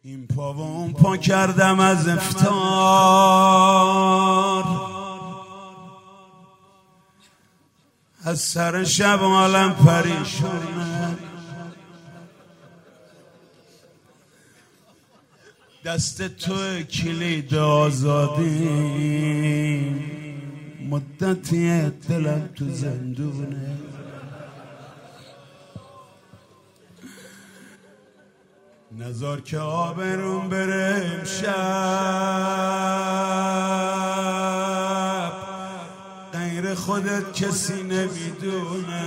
این پا و اون پا کردم از افطار، از سر شب عالم پریشانم. دست تو کلید آزادی، مدتی دلم تو زندونه. نذار که آبروم بره امشب، غیر خودت کسی نمیدونه.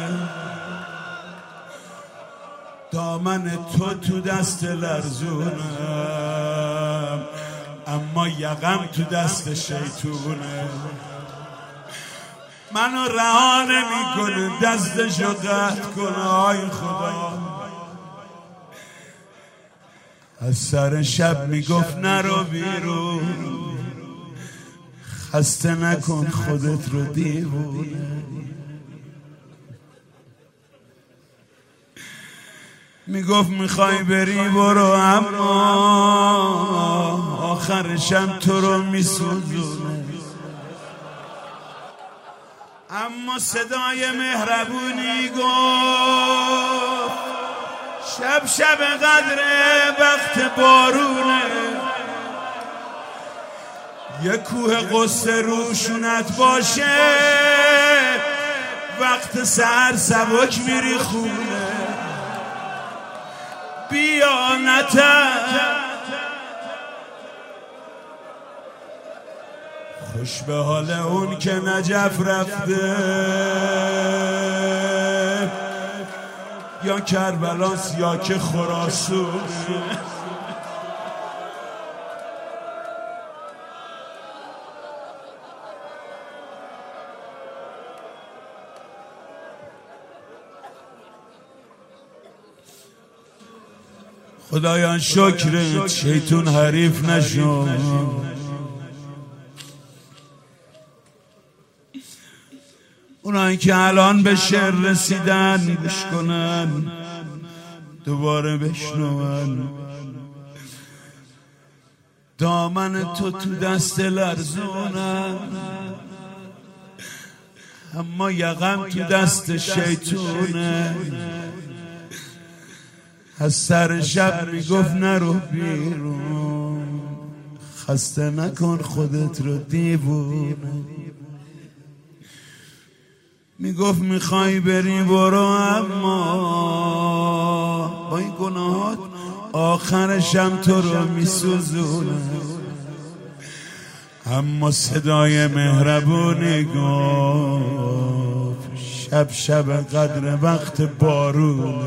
دامن تو دست لرزونم، اما یقم تو دست شیطونه. منو رها نمیکنه، دستشو قطع کنه. آی خدا، از سر شب میگفت نرو بیرون، خسته نکن خودت رو دیوونه. میگفت میخوای بری برو، اما آخرشم تو رو میسوزونه. اما صدای مهربونی گفت شب شب قدره، وقت بارونه. یه کوه قصه روشونت باشه، وقت سحر سبک میری خونه. بیا نتر، خوش به حال اون که نجف رفته، یا کربلاس یا که خراسونه. خدایا شکرت شیطون حریف نشو. اونایی که الان به شعر رسیدن گوش کنن، دوباره بشنون. دامن تو دست لرزونم، اما یقم تو دست شیطونه. از سر شب میگفت نرو بیرون، خسته نکن خودت رو دیوونه. میگفت میخوای بری برو، اما با این گناهات آخرشم تو رو میسوزونه. اما صدای مهربونی گفت شب شب قدر، وقت بارونه.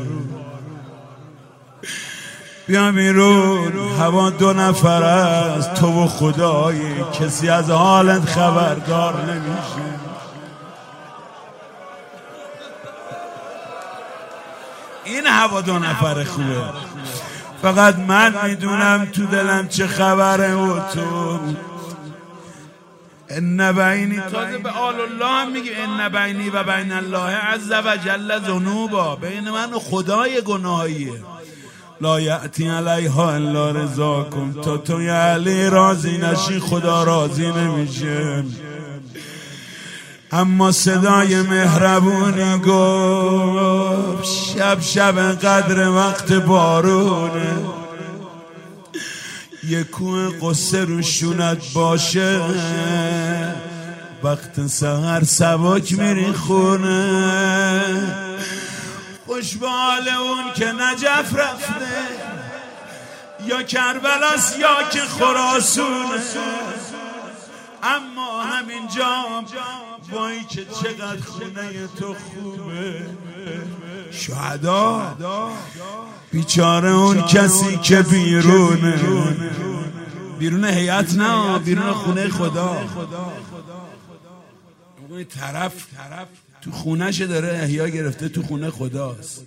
بیا بیرون، هوا دو نفر است، تو و خدایی. کسی از حالت خبردار نمیشه. این هوا دو نفر خوبه، فقط من میدونم تو دلم چه خبره. و تو ان بینی، تازه به آل الله میگه ان بینی و بین الله عز و جل ذنوبا، بین من و خدای گناهیه. لا یأتی علیها الا رضاکم، تا تو یا علی راضی نشی خدا راضی نمیشه. اما صدای مهربونی گفت شب شب قدر، وقت بارونه. یه کوه قصه روشونت باشه، وقت سحر سبک میری خونه. خوش به حال اون که نجف رفته، یا کربلاس یا که خراسونه. اما همینجا وای که چقدر خونه تو خوبه. شهدا بیچاره اون کسی که بیرونه، بیرون هیئت نه، بیرون خونه خدا. اون طرف تو خونه‌ش داره احیا گرفته، تو خونه خداست.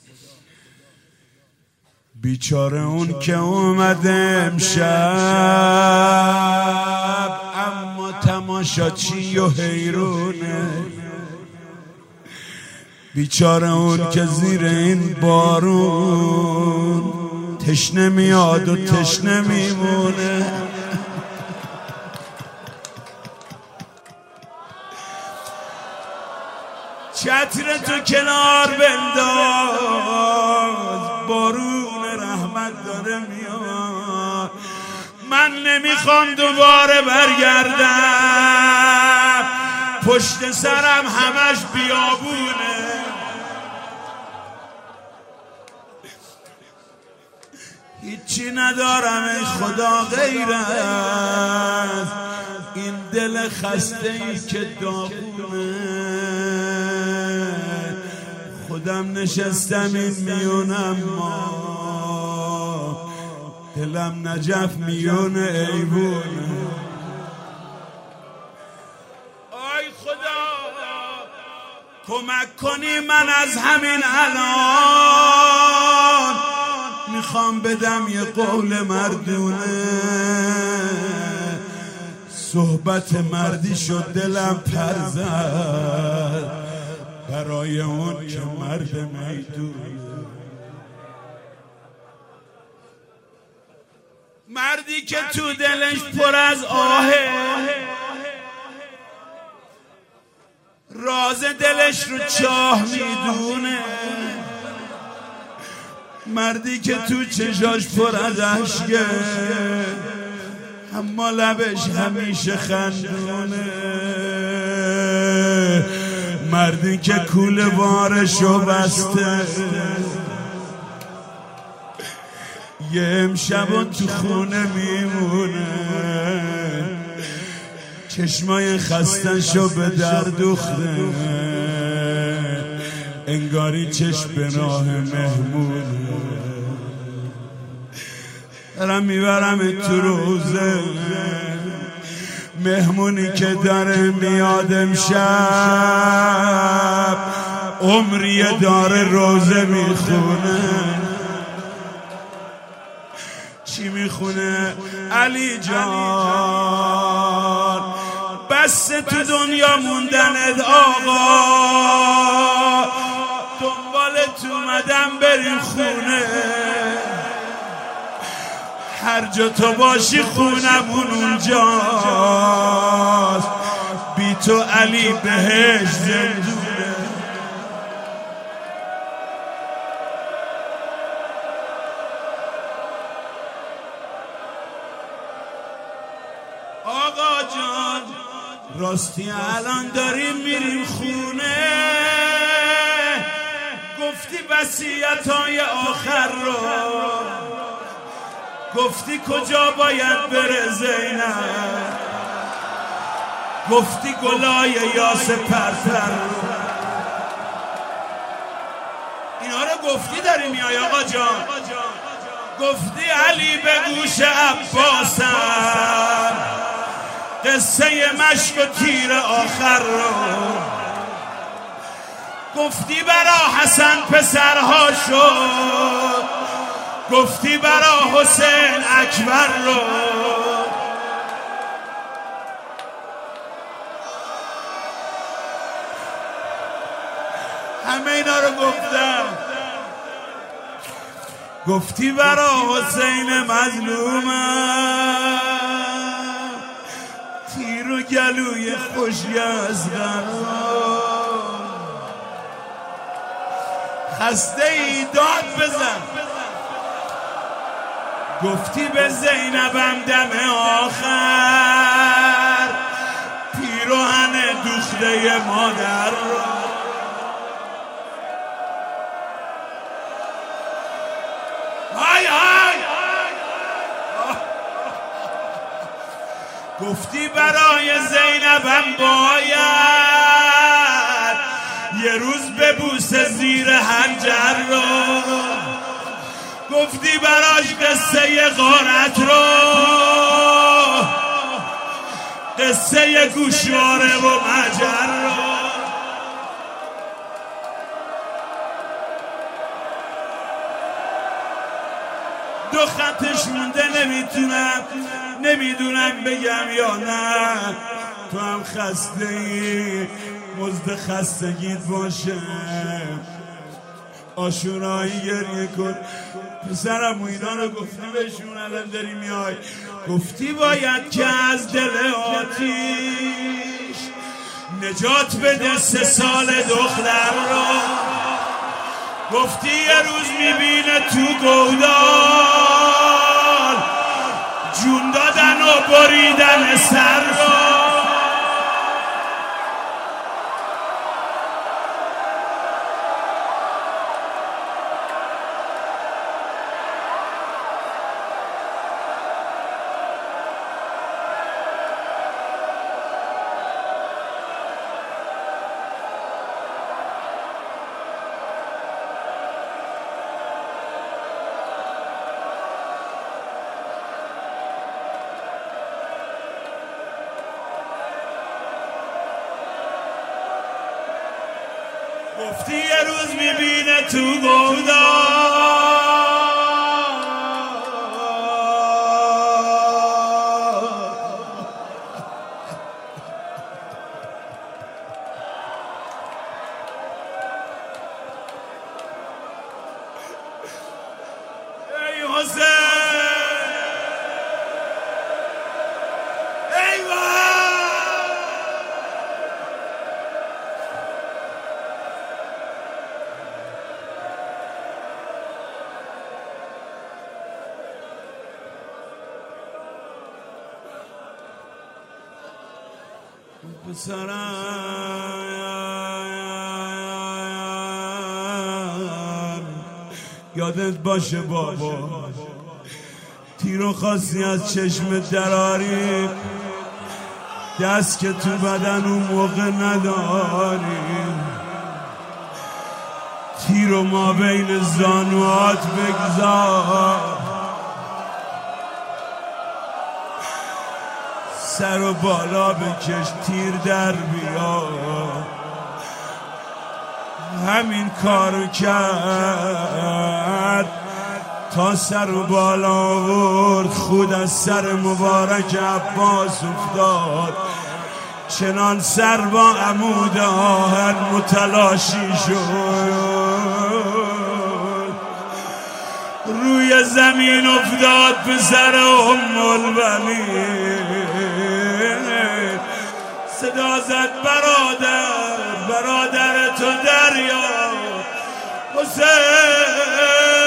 بیچاره اون که اومده امشب، اما تماشاچی و حیرونه. بیچاره اون که زیر این بارون تشنه میاد و تشنه میمونه. چتر تو کنار بنداز، بارون رحمت داره میاد. من نمیخوام دوباره برگردم، پشت سرم همش بیابونه. هیچی ندارم ای خدا غیر از این دل خسته ای که داغونه. خودم نشستم این میونم، ما دلم نجف میونه ایوونه. آی خدا کمک کنی، من از همین الان میخوام بدم یه قول مردونه. صحبت مردی شد دلم پر زد، برای اون که مرد میدونه. مردی که تو دلش پر از آهه، راز دلش رو چاه میدونه. مردی که تو چشاش پر از عشقه، اما لبش همیشه خندونه. مردی که کوله بارشو بسته، یه امشب تو خونه میمونه. چشمای خستشو به در دوخته، انگاری چشم به راه مهمونه. دارم میبرم تو روزه، مهمونی که داره میاد امشب، عمریه داره روزه میخونه. چی میخونه؟ علی جان بس تو دنیا موندنت آقا، دنبالت اومدم بریم خونه. هر جا تو باشی خونمون اونجاست، بی تو علی بهش زندونه. آقا جان راستی الان داریم میریم خونه، گفتی وصیت‌های آخر رو، گفتی کجا باید بره زینب، گفتی گلای یاس پرتر رو. اینا رو گفتی داری میای آقا جان. گفتی علی به گوش عباسم قصه مشک و تیر آخر رو، گفتی برا حسن پسرها شد، گفتی برا حسین اکبر رو. همه اینا رو گفتم. گفتی برا حسین مظلومم تیر و گلوی خوشی از قرار، خسته ای داد بزن. گفتی به زینبم دم آخر، پیراهن دوخته مادر رو. گفتی برای زینبم باید یه روز ببوسه زیر حنجر رو، گفتی براش قصه غارت رو، قصه گوشواره و مجر رو. دو خطش مونده نمیدونم بگم یا نه. تو هم خسته ای، مزد خستگیت باشه. آشورایی گریه کن. پسرم و اینا رو گفتی بهشون الان داری میای، گفتی باید که از دل آتیش نجات بده 3 سال دختر را. گفتی یه روز میبینه تو گودال جون دادن و بریدن سر را. گفتی یه روز میبینه تو گودال ای حسین ایوان پسرم یادت باشه بابا تیر و خاصی از چشم دراری دست که تو بدن اون موقع نداری تیر و ما بین زانوات بگذار سر و بالا بکش تیر در بیا همین کارو کرد تا سر و بالا آورد خود از سر مبارک عباس افتاد چنان سر با عمود آهن متلاشی شد روی زمین افتاد پسر ام البنین صدا زد برادر تو دریا حسین